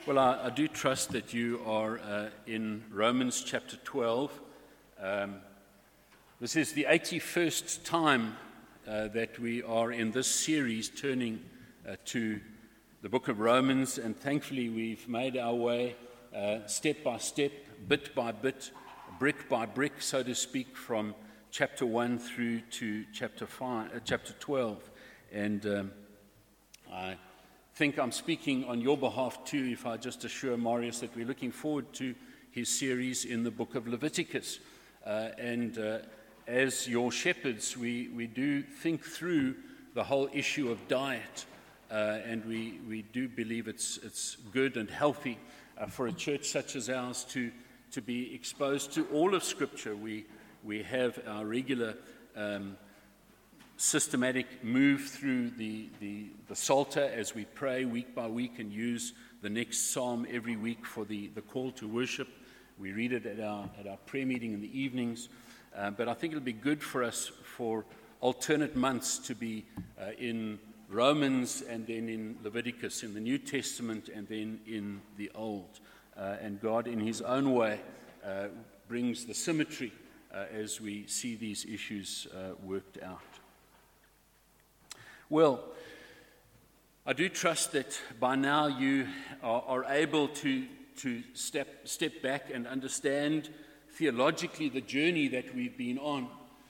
Well, I do trust that you are in Romans chapter 12. This is the 81st time that we are in this series turning to the book of Romans, and thankfully we've made our way step by step, bit by bit, brick by brick, so to speak, from chapter 1 through to chapter 12. And I think I'm speaking on your behalf too if I just assure Marius that we're looking forward to his series in the book of Leviticus. As your shepherds, we do think through the whole issue of diet, and we do believe it's good and healthy for a church such as ours to be exposed to all of Scripture. We have our regular systematic move through the Psalter as we pray week by week and use the next psalm every week for the call to worship. We read it at our prayer meeting in the evenings, but I think it'll be good for us for alternate months to be in Romans and then in Leviticus, in the New Testament and then in the Old. And God in his own way brings the symmetry as we see these issues worked out. Well, I do trust that by now you are able to step back and understand theologically the journey that we've been on.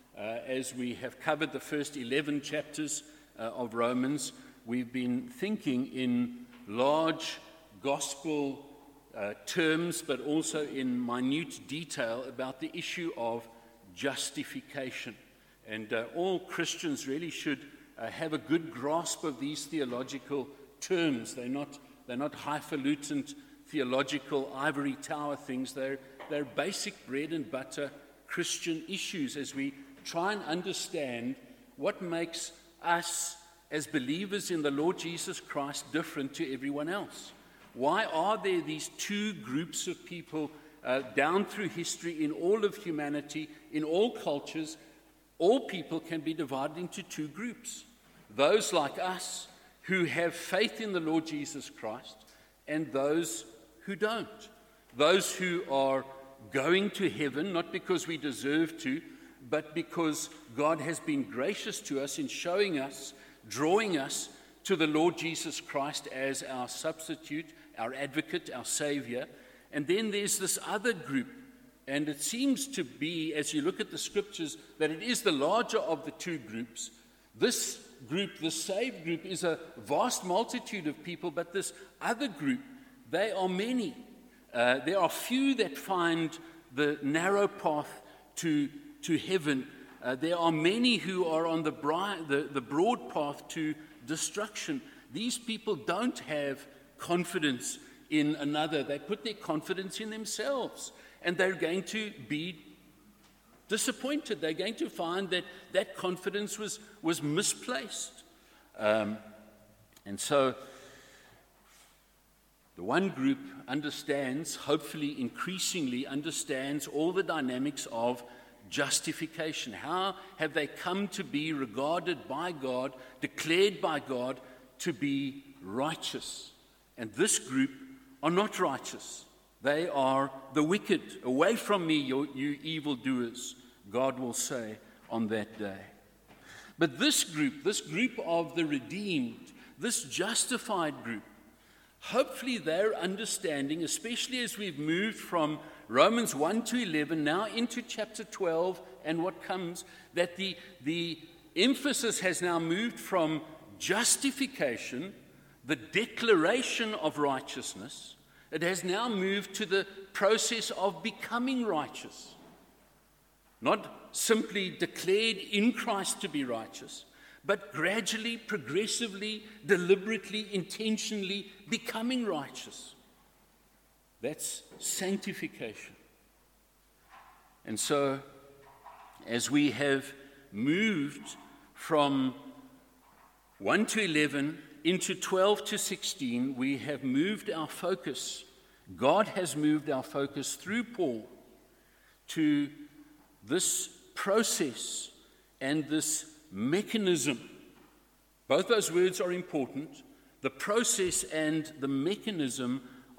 As we have covered the first 11 chapters of Romans, we've been thinking in large gospel terms, but also in minute detail about the issue of justification. And all Christians really should have a good grasp of these theological terms. They're not highfalutin theological ivory tower things. They're basic bread and butter Christian issues as we try and understand what makes us as believers in the Lord Jesus Christ different to everyone else. Why are there these two groups of people down through history in all of humanity, in all cultures? All people can be divided into two groups. Those like us who have faith in the Lord Jesus Christ and those who don't. Those who are going to heaven, not because we deserve to, but because God has been gracious to us in showing us, drawing us to the Lord Jesus Christ as our substitute, our advocate, our Savior. And then there's this other group, and it seems to be, as you look at the Scriptures, that it is the larger of the two groups. This group, the saved group, is a vast multitude of people, but this other group, they are many. There are few that find the narrow path to heaven. There are many who are on the broad path to destruction. These people don't have confidence in another. They put their confidence in themselves, and they're going to be disappointed. They're going to find that confidence was misplaced. And so the one group understands, hopefully increasingly understands, all the dynamics of justification. How have they come to be regarded by God, declared by God to be righteous? And this group are not righteous. They are the wicked. Away from me, you evildoers, God will say on that day. But this group of the redeemed, this justified group, hopefully their understanding, especially as we've moved from Romans 1 to 11, now into chapter 12 and what comes, that the emphasis has now moved from justification, the declaration of righteousness. It has now moved to the process of becoming righteous. Not simply declared in Christ to be righteous, but gradually, progressively, deliberately, intentionally becoming righteous. That's sanctification. And so, as we have moved from 1 to 11 into 12 to 16, we have moved our focus. God has moved our focus through Paul to this process and this mechanism. Both those words are important. The process and the mechanism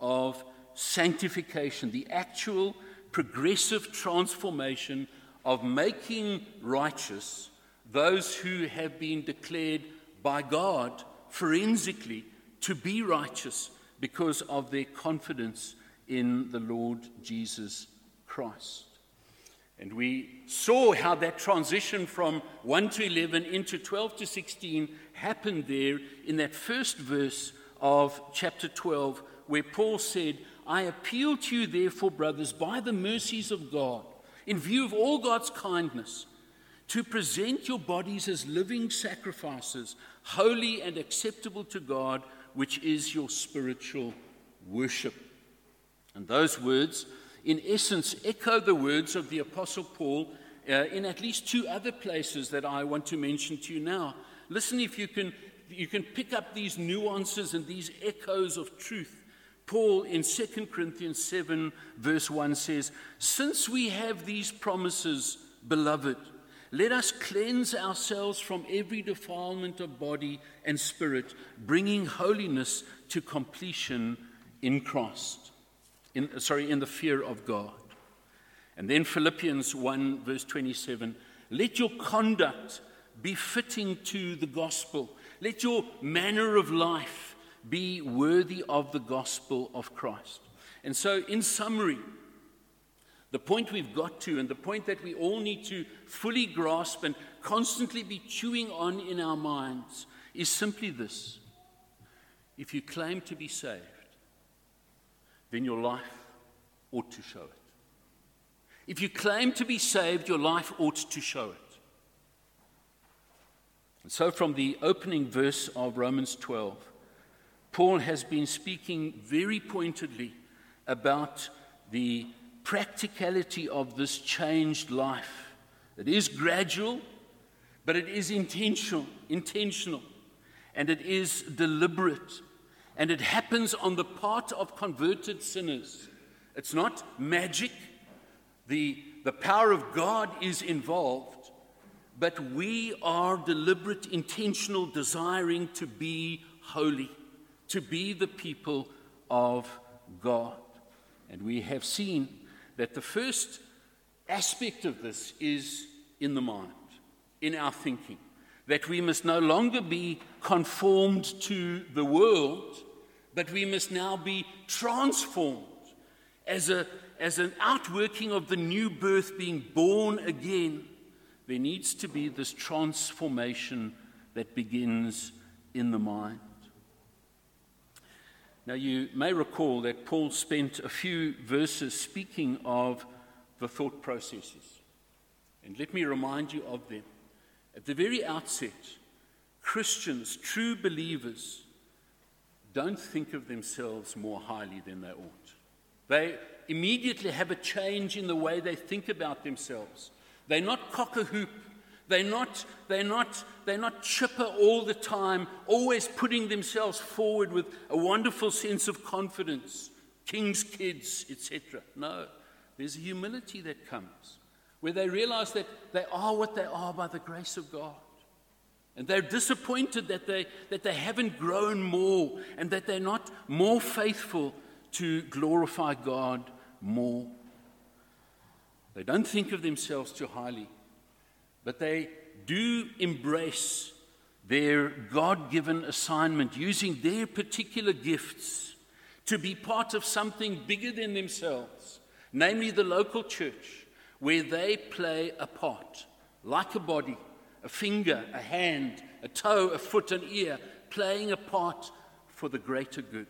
of sanctification, the actual progressive transformation of making righteous those who have been declared by God forensically to be righteous because of their confidence in the Lord Jesus Christ. And we saw how that transition from 1 to 11 into 12 to 16 happened there in that first verse of chapter 12, where Paul said, I appeal to you, therefore, brothers, by the mercies of God, in view of all God's kindness, to present your bodies as living sacrifices, holy and acceptable to God, which is your spiritual worship. And those words, in essence, echo the words of the Apostle Paul in at least two other places that I want to mention to you now. Listen, if you can pick up these nuances and these echoes of truth. Paul in 2 Corinthians 7 verse 1 says, since we have these promises, beloved, let us cleanse ourselves from every defilement of body and spirit, bringing holiness to completion in Christ. In the fear of God. And then Philippians 1 verse 27, let your conduct be fitting to the gospel. Let your manner of life be worthy of the gospel of Christ. And so in summary, the point we've got to, and the point that we all need to fully grasp and constantly be chewing on in our minds, is simply this. If you claim to be saved, then your life ought to show it. If you claim to be saved, your life ought to show it. And so from the opening verse of Romans 12, Paul has been speaking very pointedly about the practicality of this changed life. It is gradual, but it is intentional, and it is deliberate. And it happens on the part of converted sinners. It's not magic. The power of God is involved, but we are deliberate, intentional, desiring to be holy, to be the people of God. And we have seen that the first aspect of this is in the mind, in our thinking. That we must no longer be conformed to the world, but we must now be transformed as an outworking of the new birth, being born again. There needs to be this transformation that begins in the mind. Now you may recall that Paul spent a few verses speaking of the thought processes. And let me remind you of them. At the very outset, Christians, true believers, don't think of themselves more highly than they ought. They immediately have a change in the way they think about themselves. They're not cock-a-hoop. They're not chipper all the time, always putting themselves forward with a wonderful sense of confidence, king's kids, etc. No, there's a humility that comes, where they realize that they are what they are by the grace of God. And they're disappointed that they haven't grown more and that they're not more faithful to glorify God more. They don't think of themselves too highly, but they do embrace their God-given assignment, using their particular gifts to be part of something bigger than themselves, namely the local church, where they play a part, like a body, a finger, a hand, a toe, a foot, an ear, playing a part for the greater good.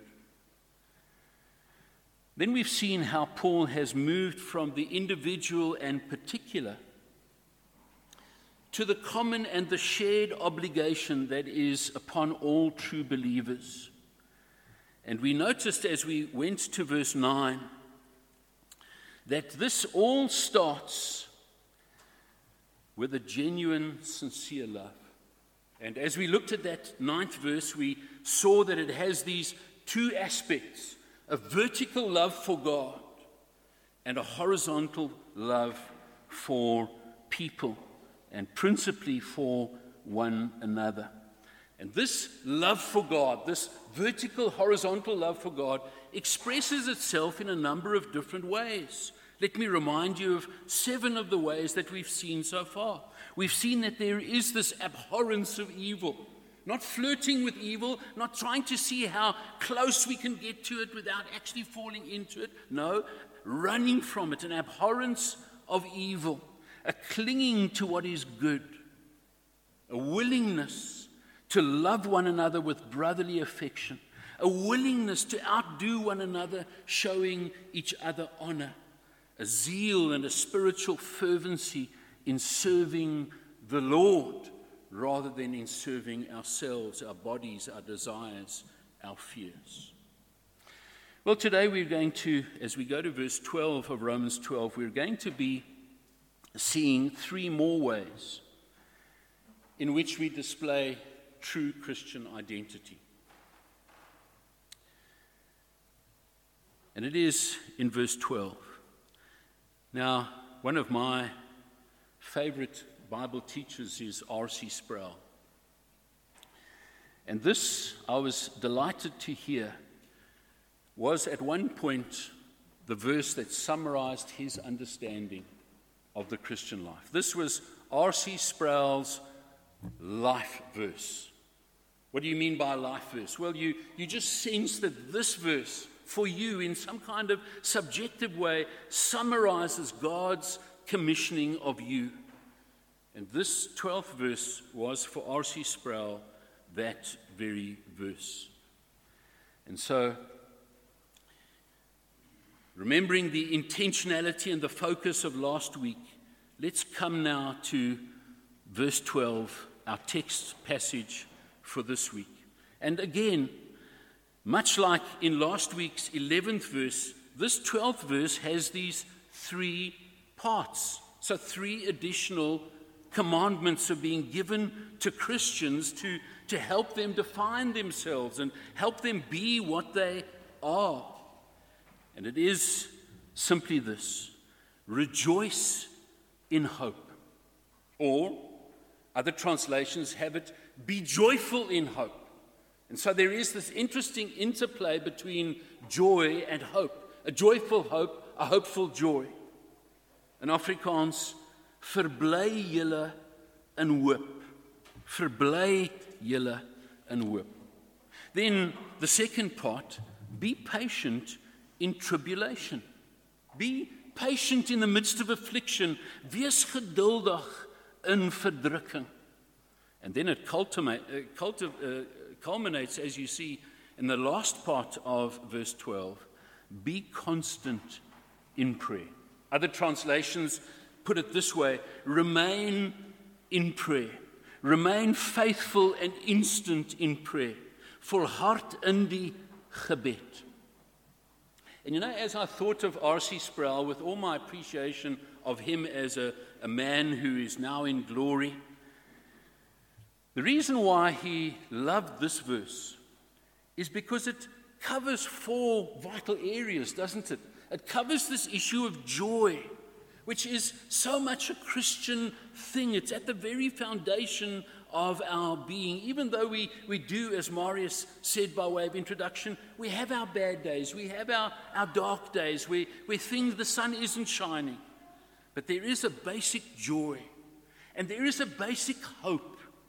Then we've seen how Paul has moved from the individual and particular to the common and the shared obligation that is upon all true believers. And we noticed as we went to verse 9 that this all starts with a genuine, sincere love. And as we looked at that 9th verse, we saw that it has these two aspects: a vertical love for God and a horizontal love for people, and principally for one another. And this love for God, this vertical, horizontal love for God, expresses itself in a number of different ways. Let me remind you of 7 of the ways that we've seen so far. We've seen that there is this abhorrence of evil, not flirting with evil, not trying to see how close we can get to it without actually falling into it. No, running from it, an abhorrence of evil, a clinging to what is good, a willingness to love one another with brotherly affection, a willingness to outdo one another, showing each other honor, a zeal and a spiritual fervency in serving the Lord rather than in serving ourselves, our bodies, our desires, our fears. Well, today we're going to, as we go to verse 12 of Romans 12, we're going to be seeing 3 more ways in which we display true Christian identity. And it is in verse 12. Now, one of my favorite Bible teachers is R.C. Sproul. And this, I was delighted to hear, was at one point the verse that summarized his understanding of the Christian life. This was R.C. Sproul's life verse. What do you mean by life verse? Well, you just sense that this verse, for you, in some kind of subjective way, summarizes God's commissioning of you. And this 12th verse was for R.C. Sproul that very verse. And so, remembering the intentionality and the focus of last week, let's come now to verse 12, our text passage for this week. And again, much like in last week's 11th verse, this 12th verse has these 3 parts. So 3 additional commandments are being given to Christians to help them define themselves and help them be what they are. And it is simply this: rejoice in hope. Or, other translations have it, be joyful in hope. And so there is this interesting interplay between joy and hope. A joyful hope, a hopeful joy. In Afrikaans, verbly julle in hoop. Verbly julle in hoop. Then the second part, be patient in tribulation. Be patient in the midst of affliction. Wees geduldig in verdrukking. And then it culminates, as you see, in the last part of verse 12, be constant in prayer. Other translations put it this way: remain in prayer. Remain faithful and instant in prayer. Volhard in die gebed. And you know, as I thought of R.C. Sproul, with all my appreciation of him as a man who is now in glory, the reason why he loved this verse is because it covers 4 vital areas, doesn't it? It covers this issue of joy, which is so much a Christian thing. It's at the very foundation of our being. Even though we do, as Marius said by way of introduction, we have our bad days, we have our dark days, where things, the sun isn't shining. But there is a basic joy, and there is a basic hope.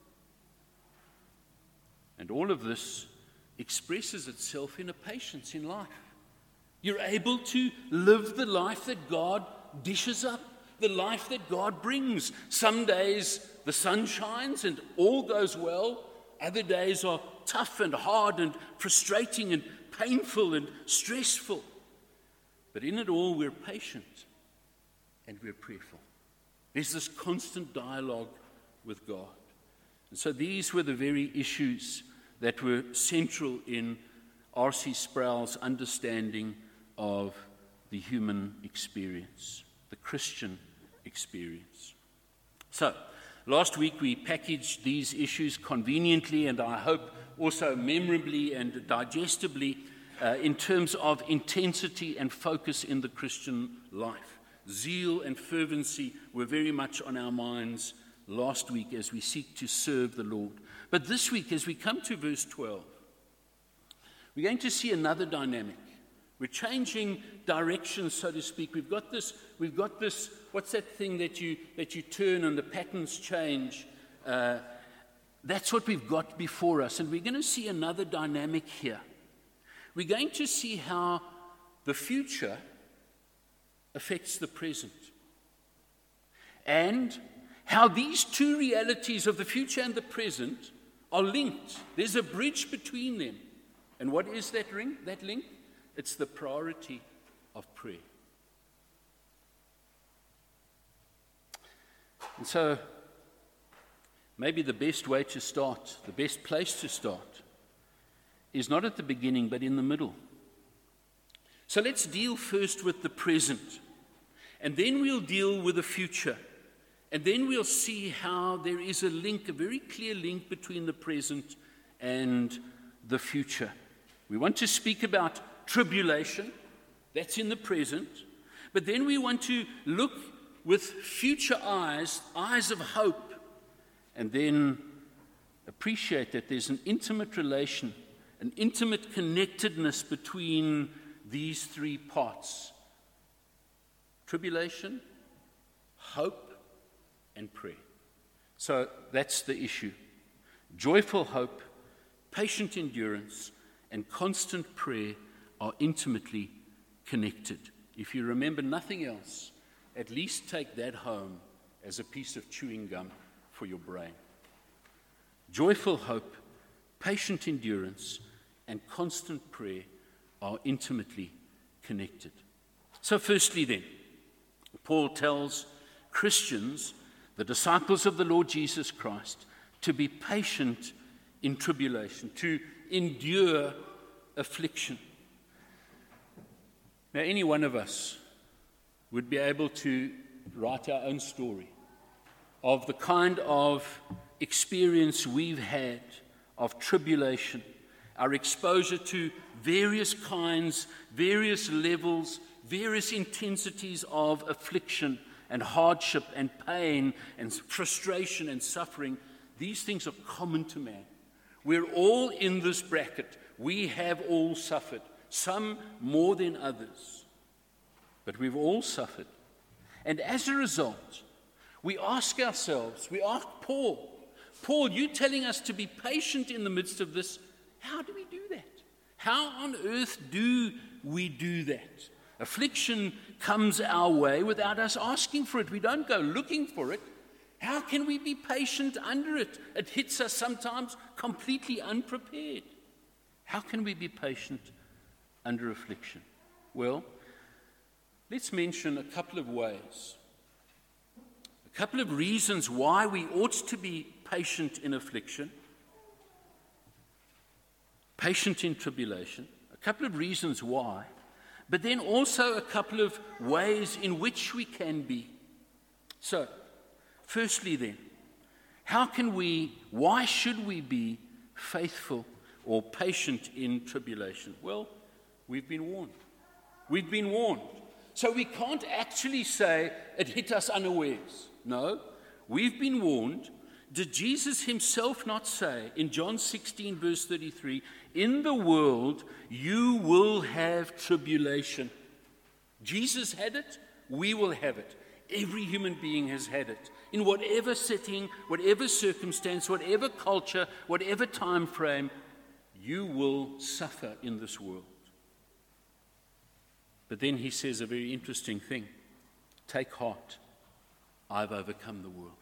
And all of this expresses itself in a patience in life. You're able to live the life that God dishes up, the life that God brings. Some days the sun shines and all goes well. Other days are tough and hard and frustrating and painful and stressful. But in it all, we're patient and we're prayerful. There's this constant dialogue with God. And so these were the very issues that were central in R.C. Sproul's understanding of the human experience, the Christian experience. So, last week we packaged these issues conveniently and I hope also memorably and digestibly in terms of intensity and focus in the Christian life. Zeal and fervency were very much on our minds last week as we seek to serve the Lord. But this week, as we come to verse 12, we're going to see another dynamic. We're changing direction, so to speak. We've got this, what's that thing that you turn and the patterns change? That's what we've got before us. And we're going to see another dynamic here. We're going to see how the future affects the present. And how these two realities of the future and the present are linked. There's a bridge between them. And what is that link? It's the priority of prayer. And so, maybe the best way to start, the best place to start, is not at the beginning, but in the middle. So let's deal first with the present. And then we'll deal with the future. And then we'll see how there is a link, a very clear link between the present and the future. We want to speak about tribulation. That's in the present. But then we want to look with future eyes, eyes of hope, and then appreciate that there's an intimate relation, an intimate connectedness between these three parts: tribulation, hope, and prayer. So that's the issue. Joyful hope, patient endurance, and constant prayer are intimately connected. If you remember nothing else, at least take that home as a piece of chewing gum for your brain. Joyful hope, patient endurance, and constant prayer are intimately connected. So firstly then, Paul tells Christians, the disciples of the Lord Jesus Christ, to be patient in tribulation, to endure affliction. Now, any one of us would be able to write our own story of the kind of experience we've had of tribulation, our exposure to various kinds, various levels, various intensities of affliction and hardship and pain and frustration and suffering. These things are common to man. We're all in this bracket. We have all suffered, some more than others. But we've all suffered. And as a result, we ask ourselves, we ask Paul, you telling us to be patient in the midst of this, how do we do that? How on earth do we do that? Affliction comes our way without us asking for it. We don't go looking for it. How can we be patient under it? It hits us sometimes completely unprepared. How can we be patient under affliction? Well, let's mention a couple of ways, a couple of reasons why we ought to be patient in affliction, patient in tribulation, a couple of reasons why, but then also a couple of ways in which we can be. So, firstly then, why should we be faithful or patient in tribulation? Well, we've been warned. We've been warned. So we can't actually say it hit us unawares. No, we've been warned. Did Jesus himself not say in John 16 verse 33, in the world you will have tribulation? Jesus had it, we will have it. Every human being has had it. In whatever setting, whatever circumstance, whatever culture, whatever time frame, you will suffer in this world. But then he says a very interesting thing. Take heart, I've overcome the world.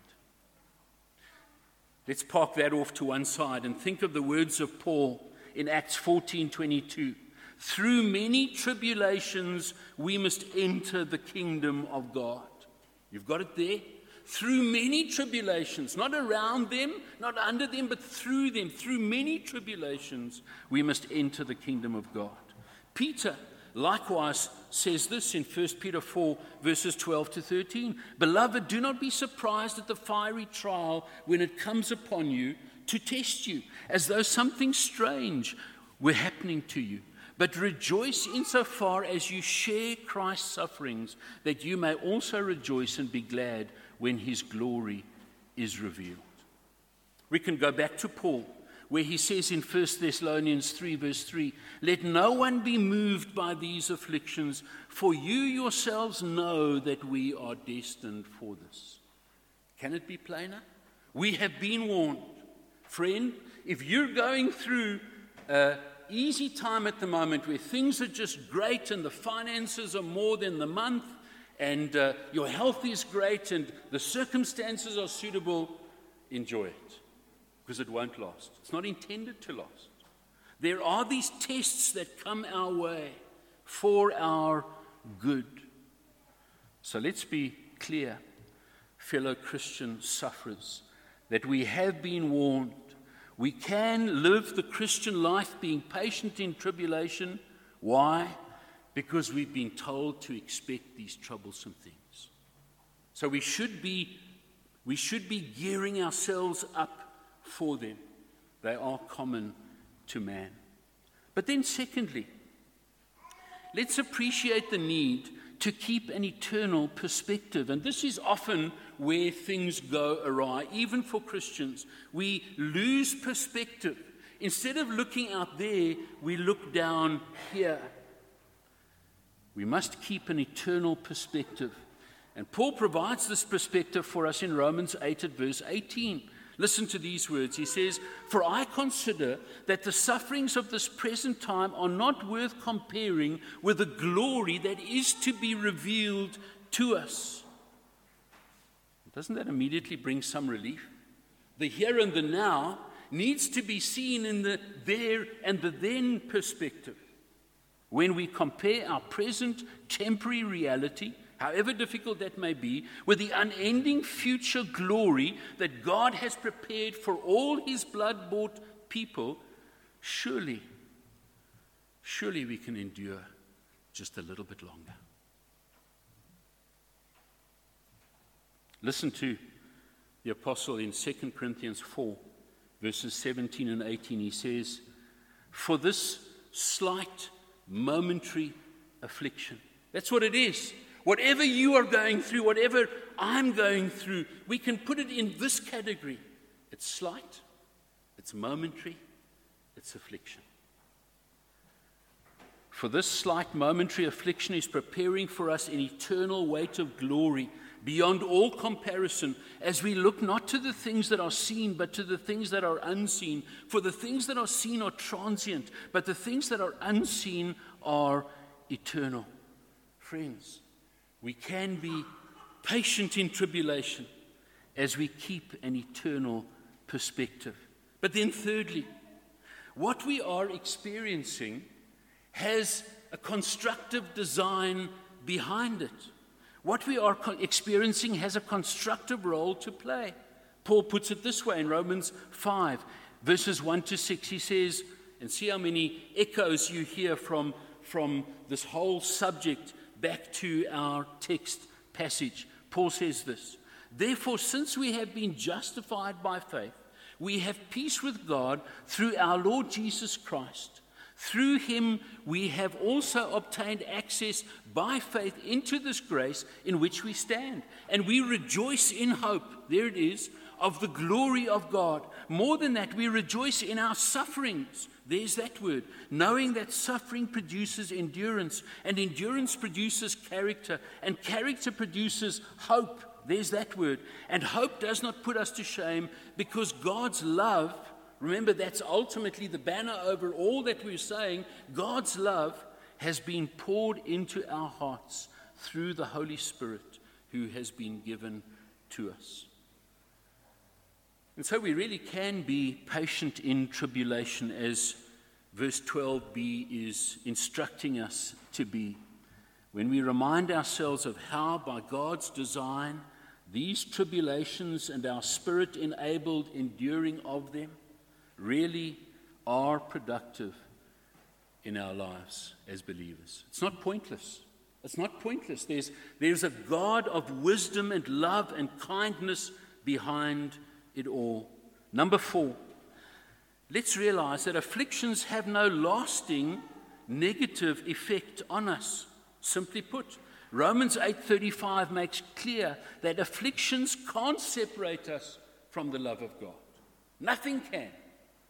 Let's park that off to one side and think of the words of Paul in Acts 14:22. Through many tribulations, we must enter the kingdom of God. You've got it there? Through many tribulations, not around them, not under them, but through them. Through many tribulations, we must enter the kingdom of God. Peter likewise says this in 1 Peter 4, verses 12 to 13. Beloved, do not be surprised at the fiery trial when it comes upon you to test you, as though something strange were happening to you. But rejoice insofar as you share Christ's sufferings, that you may also rejoice and be glad when his glory is revealed. We can go back to Paul where he says in 1 Thessalonians 3, verse 3, "Let no one be moved by these afflictions, for you yourselves know that we are destined for this." Can it be plainer? We have been warned. Friend, if you're going through an easy time at the moment where things are just great and the finances are more than the month and your health is great and the circumstances are suitable, enjoy it, because it won't last. It's not intended to last. There are these tests that come our way for our good. So let's be clear, fellow Christian sufferers, that we have been warned. We can live the Christian life being patient in tribulation. Why? Because we've been told to expect these troublesome things. So we should be gearing ourselves up for them. They are common to man. But then secondly, let's appreciate the need to keep an eternal perspective. And this is often where things go awry, even for Christians. We lose perspective. Instead of looking out there, we look down here. We must keep an eternal perspective. And Paul provides this perspective for us in Romans 8 at verse 18. Listen to these words. He says, "For I consider that the sufferings of this present time are not worth comparing with the glory that is to be revealed to us." Doesn't that immediately bring some relief? The here and the now needs to be seen in the there and the then perspective. When we compare our present temporary reality, however difficult that may be, with the unending future glory that God has prepared for all his blood-bought people, surely we can endure just a little bit longer. Listen to the apostle in 2 Corinthians 4, verses 17 and 18. He says, "For this slight momentary affliction," that's what it is. Whatever you are going through, whatever I'm going through, we can put it in this category. It's slight, it's momentary, it's affliction. "For this slight momentary affliction is preparing for us an eternal weight of glory beyond all comparison, as we look not to the things that are seen, but to the things that are unseen. For the things that are seen are transient, but the things that are unseen are eternal." Friends, we can be patient in tribulation as we keep an eternal perspective. But then thirdly, what we are experiencing has a constructive design behind it. What we are experiencing has a constructive role to play. Paul puts it this way in Romans 5, verses 1 to 6. He says, and see how many echoes you hear from this whole subject back to our text passage. Paul says this, "Therefore, since we have been justified by faith, we have peace with God through our Lord Jesus Christ. Through him we have also obtained access by faith into this grace in which we stand. And we rejoice in hope," there it is, "of the glory of God. More than that, we rejoice in our sufferings," there's that word, "knowing that suffering produces endurance, and endurance produces character, and character produces hope," there's that word. "And hope does not put us to shame, because God's love," remember, that's ultimately the banner over all that we're saying, God's love has been poured into our hearts through the Holy Spirit who has been given to us. And so we really can be patient in tribulation, as verse 12b is instructing us to be. When we remind ourselves of how, by God's design, these tribulations and our Spirit-enabled enduring of them really are productive in our lives as believers. It's not pointless. It's not pointless. There's a God of wisdom and love and kindness behind it all. Number 4, let's realize that afflictions have no lasting negative effect on us. Simply put, Romans 8:35 makes clear that afflictions can't separate us from the love of God. Nothing can.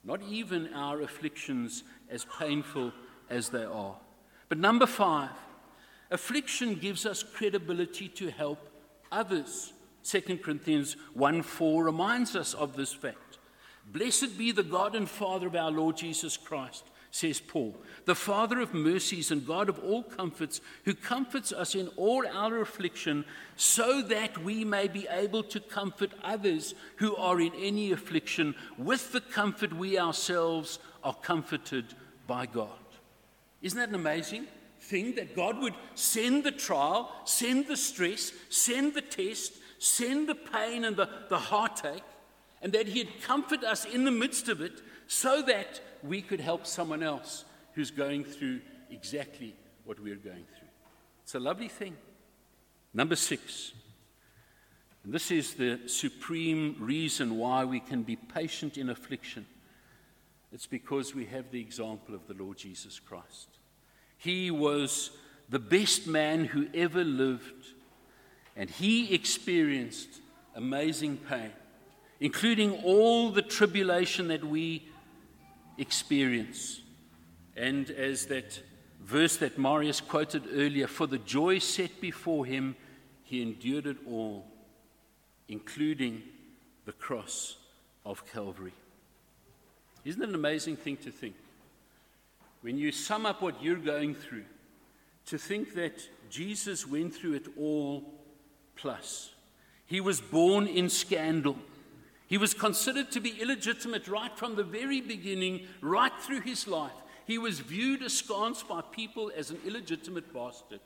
not even our afflictions, as painful as they are. But number 5, affliction gives us credibility to help others. 2 Corinthians 1:4 reminds us of this fact. Blessed be the God and Father of our Lord Jesus Christ, says Paul, the Father of mercies and God of all comforts, who comforts us in all our affliction, so that we may be able to comfort others who are in any affliction with the comfort we ourselves are comforted by God. Isn't that an amazing thing, that God would send the trial, send the stress, send the test, send the pain and the heartache, and that he'd comfort us in the midst of it so that we could help someone else who's going through exactly what we're going through. It's a lovely thing. Number 6, and this is the supreme reason why we can be patient in affliction. It's because we have the example of the Lord Jesus Christ. He was the best man who ever lived, and he experienced amazing pain, including all the tribulation that we experience. And as that verse that Marius quoted earlier, for the joy set before him, he endured it all, including the cross of Calvary. Isn't it an amazing thing to think? When you sum up what you're going through, to think that Jesus went through it all plus. He was born in scandal. He was considered to be illegitimate right from the very beginning, right through his life. He was viewed askance by people as an illegitimate bastard.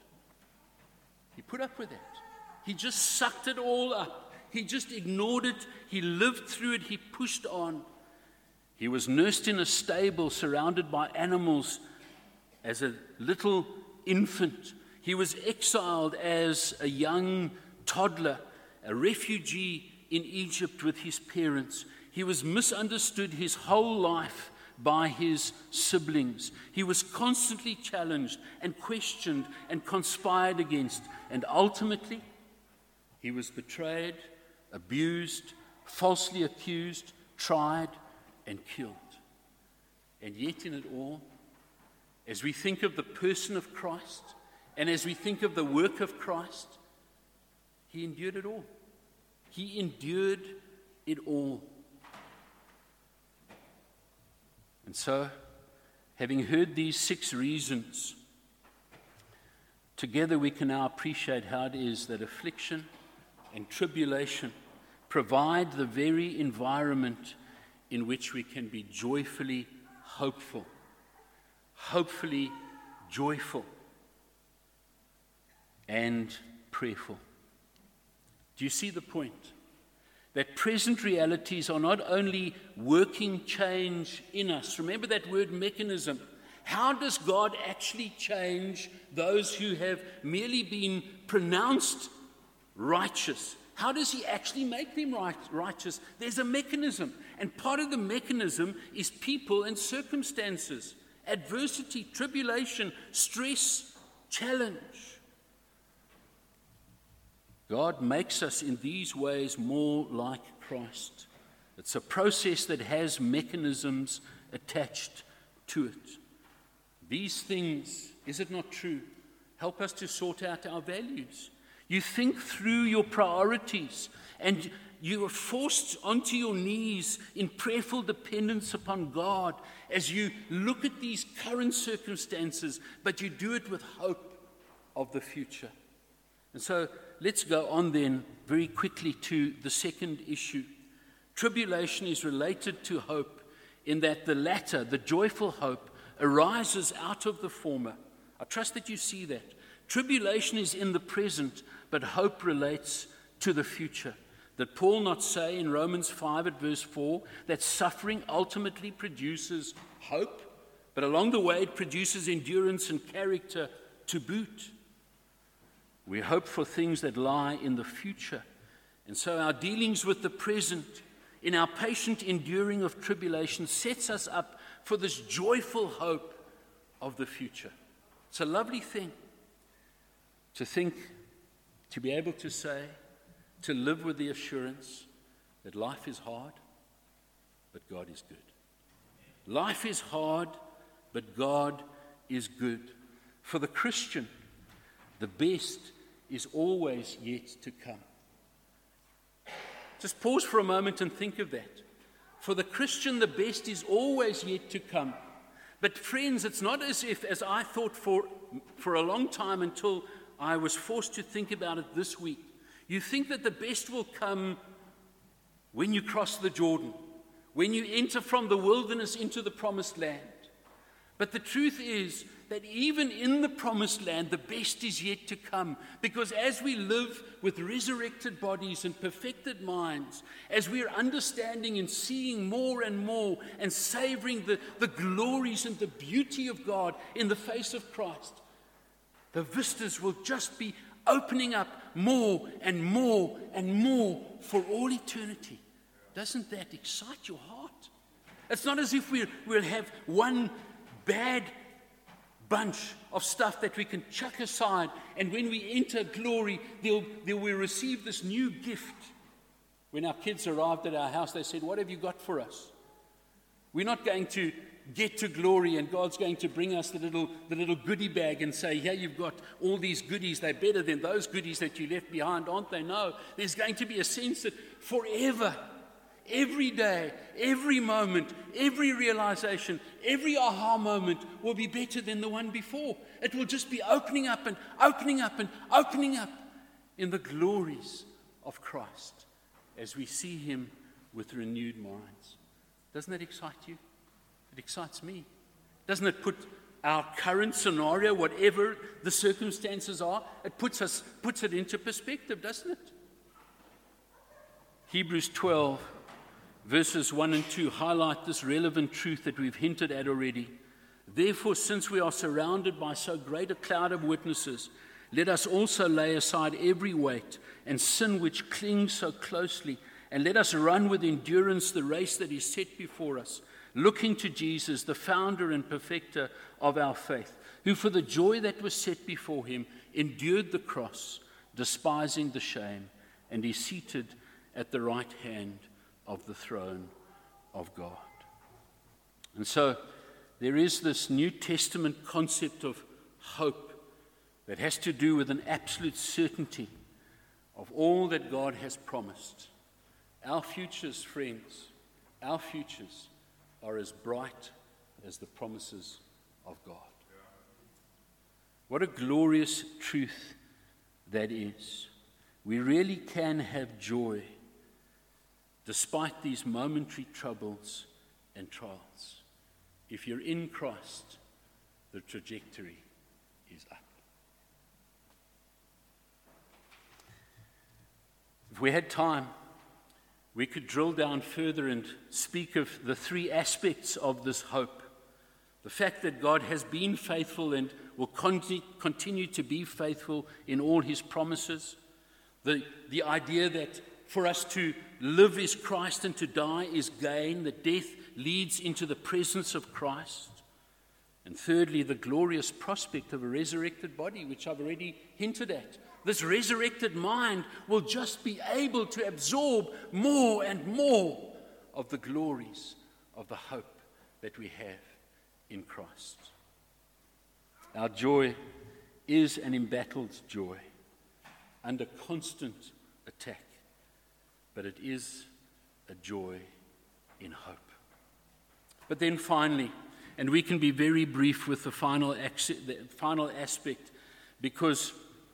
He put up with that. He just sucked it all up. He just ignored it. He lived through it. He pushed on. He was nursed in a stable surrounded by animals as a little infant. He was exiled as a young toddler, a refugee in Egypt with his parents. He was misunderstood his whole life by his siblings. He was constantly challenged and questioned and conspired against. And ultimately, he was betrayed, abused, falsely accused, tried, and killed. And yet in it all, as we think of the person of Christ, and as we think of the work of Christ, he endured it all. He endured it all. And so, having heard these 6 reasons, together we can now appreciate how it is that affliction and tribulation provide the very environment in which we can be joyfully hopeful, hopefully joyful, and prayerful. Do you see the point? That present realities are not only working change in us. Remember that word mechanism. How does God actually change those who have merely been pronounced righteous? How does he actually make them righteous? There's a mechanism. And part of the mechanism is people and circumstances, adversity, tribulation, stress, challenge. God makes us in these ways more like Christ. It's a process that has mechanisms attached to it. These things, is it not true, help us to sort out our values. You think through your priorities, and you are forced onto your knees in prayerful dependence upon God as you look at these current circumstances, but you do it with hope of the future. And so let's go on then very quickly to the second issue. Tribulation is related to hope in that the latter, the joyful hope, arises out of the former. I trust that you see that. Tribulation is in the present, but hope relates to the future. Did Paul not say in Romans 5 at verse 4 that suffering ultimately produces hope, but along the way it produces endurance and character to boot? We hope for things that lie in the future. And so our dealings with the present, in our patient enduring of tribulation, sets us up for this joyful hope of the future. It's a lovely thing to think, to be able to say, to live with the assurance that life is hard, but God is good. Life is hard, but God is good. For the Christian, the best is always yet to come. Just pause for a moment and think of that. For the Christian, the best is always yet to come. But friends, it's not as if, as I thought for a long time until I was forced to think about it this week, you think that the best will come when you cross the Jordan, when you enter from the wilderness into the promised land. But the truth is that even in the promised land, the best is yet to come. Because as we live with resurrected bodies and perfected minds, as we are understanding and seeing more and savoring the glories and the beauty of God in the face of Christ, the vistas will just be opening up more and more and more for all eternity. Doesn't that excite your heart? It's not as if we'll have one bad bunch of stuff that we can chuck aside, and when we enter glory, we'll receive this new gift. When our kids arrived at our house, they said, "What have you got for us?" We're not going to get to glory and God's going to bring us the little goodie bag and say, "Here you've got all these goodies, they're better than those goodies that you left behind, aren't they?" No, there's going to be a sense that forever, every day, every moment, every realization, every aha moment will be better than the one before. It will just be opening up and opening up and opening up in the glories of Christ as we see him with renewed minds. Doesn't that excite you? It excites me. Doesn't it put our current scenario, whatever the circumstances are, it puts it into perspective, doesn't it? Hebrews 12 verses 1 and 2 highlight this relevant truth that we've hinted at already. Therefore, since we are surrounded by so great a cloud of witnesses, let us also lay aside every weight and sin which clings so closely, and let us run with endurance the race that is set before us, looking to Jesus, the founder and perfecter of our faith, who for the joy that was set before him endured the cross, despising the shame, and is seated at the right hand of the throne of God. And so there is this New Testament concept of hope that has to do with an absolute certainty of all that God has promised. Our futures, friends, our futures are as bright as the promises of God. What a glorious truth that is. We really can have joy despite these momentary troubles and trials. If you're in Christ, the trajectory is up. If we had time, we could drill down further and speak of the three aspects of this hope. The fact that God has been faithful and will continue to be faithful in all his promises. The idea that for us to live is Christ and to die is gain, that death leads into the presence of Christ. And thirdly, the glorious prospect of a resurrected body, which I've already hinted at. This resurrected mind will just be able to absorb more and more of the glories of the hope that we have in Christ. Our joy is an embattled joy under constant attack, but it is a joy in hope. But then finally, and we can be very brief with the final aspect, because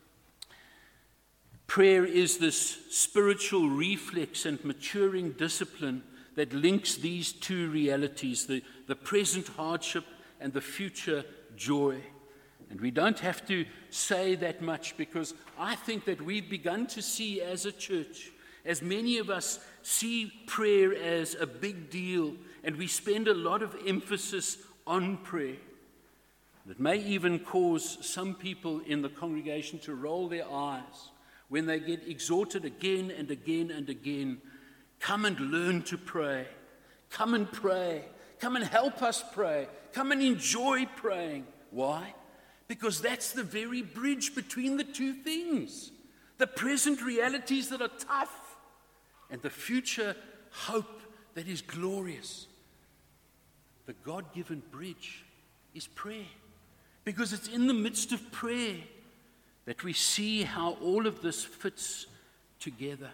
prayer is this spiritual reflex and maturing discipline that links these two realities, the present hardship and the future joy. And we don't have to say that much, because I think that we've begun to see as a church, as many of us see prayer as a big deal, and we spend a lot of emphasis on prayer. It may even cause some people in the congregation to roll their eyes when they get exhorted again and again and again. Come and learn to pray. Come and pray. Come and help us pray. Come and enjoy praying. Why? Because that's the very bridge between the two things. The present realities that are tough and the future hope that is glorious. the God-given bridge is prayer. Because it's in the midst of prayer that we see how all of this fits together.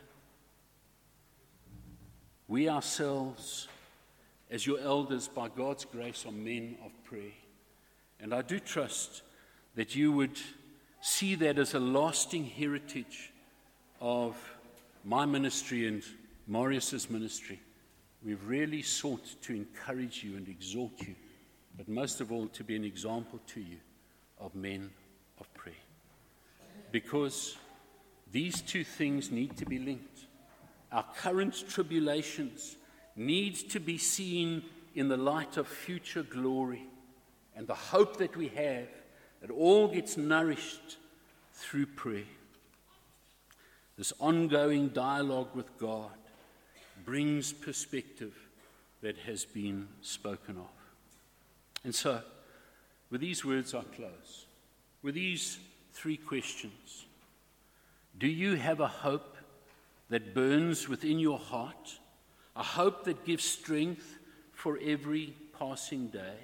We ourselves, as your elders, by God's grace, are men of prayer. And I do trust that you would see that as a lasting heritage of my ministry and Marius's ministry. We've really sought to encourage you and exhort you, but most of all to be an example to you of men of prayer. Because these two things need to be linked. Our current tribulations need to be seen in the light of future glory, and the hope that we have, that all gets nourished through prayer. This ongoing dialogue with God brings perspective that has been spoken of. And so, with these words I close. With these three questions. Do you have a hope that burns within your heart? A hope that gives strength for every passing day?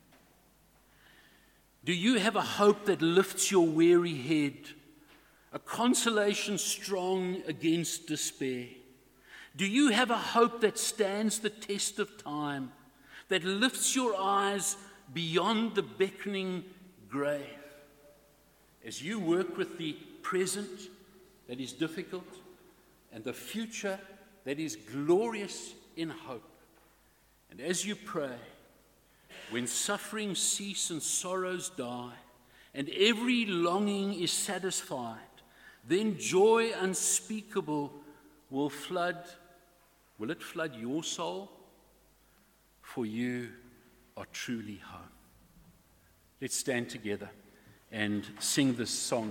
Do you have a hope that lifts your weary head? A consolation strong against despair? Do you have a hope that stands the test of time, that lifts your eyes beyond the beckoning grave? As you work with the present that is difficult and the future that is glorious in hope, and as you pray, when suffering cease and sorrows die, and every longing is satisfied, then joy unspeakable will flood. Will it flood your soul? For you are truly home. Let's stand together and sing this song.